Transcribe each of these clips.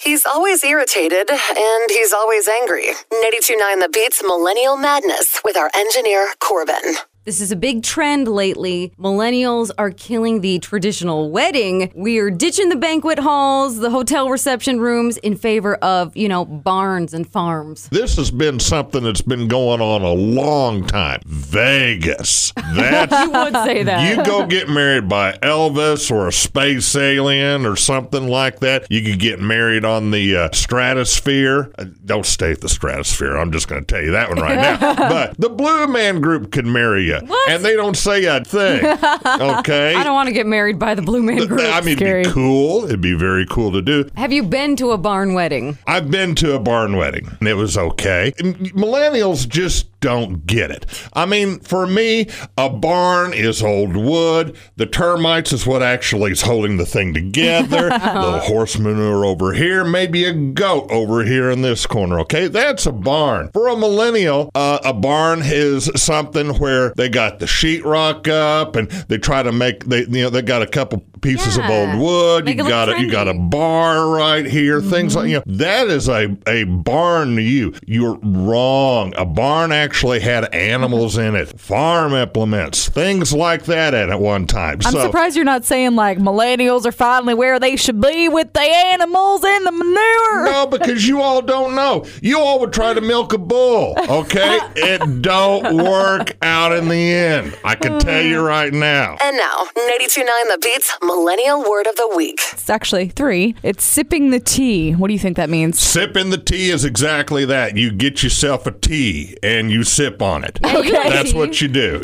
He's always irritated, and he's always angry. 92.9 The Beats Millennial Madness with our engineer, Corbin. This is a big trend lately. Millennials are killing the traditional wedding. We're ditching the banquet halls, the hotel reception rooms in favor of, barns and farms. This has been something that's been going on a long time. Vegas. You would say that. You go get married by Elvis or a space alien or something like that. You could get married on the stratosphere. Don't stay at the stratosphere. I'm just going to tell you that one right now. But the Blue Man Group can marry you. What? And they don't say a thing. Okay? I don't want to get married by the Blue Man Group. I mean, Scary. it'd be cool. It'd be very cool to do. Have you been to a barn wedding? I've been to a barn wedding, and it was okay. Millennials just don't get it. I mean, for me, a barn is old wood. The termites is what actually is holding the thing together. Little horse manure over here, maybe a goat over here in this corner, okay? That's a barn. For a millennial, a barn is something where they got the sheetrock up, and they try to make, they got a couple pieces of old wood. You got a bar right here, things like, that is a barn to you. You're wrong. A barn actually had animals in it, farm implements, things like that at one time. I'm surprised you're not saying like millennials are finally where they should be with the animals and the manure. No, because you all don't know. You all would try to milk a bull, okay? It don't work out in the end. I can tell you right now. And now, 92.9 The Beats Millennial Word of the Week. It's actually 3. It's sipping the tea. What do you think that means? Sipping the tea is exactly that. You get yourself a tea and you sip on it. Okay. That's what you do,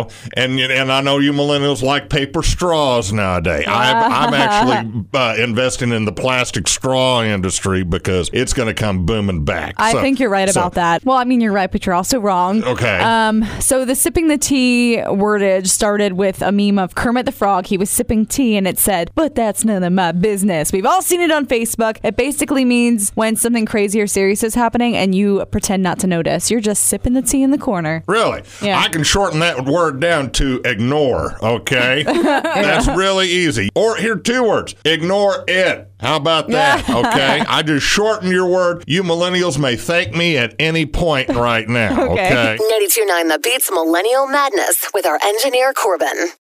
And I know you millennials like paper straws nowadays. I'm actually investing in the plastic straw industry because it's going to come booming back. I think you're right about that. Well, I mean, you're right, but you're also wrong. Okay. So the sipping the tea wordage started with a meme of Kermit the Frog. He was sipping tea and it said, "But that's none of my business." We've all seen it on Facebook. It basically means when something crazy or serious is happening and you pretend not to notice. You're just sipping the tea in the corner. Really? Yeah. I can shorten that word down to ignore, okay? That's really easy. Or here, 2 words. Ignore it. How about that, okay? I just shortened your word. You millennials may thank me at any point right now, okay? 92.9 The Beats Millennial Madness with our engineer, Corbin.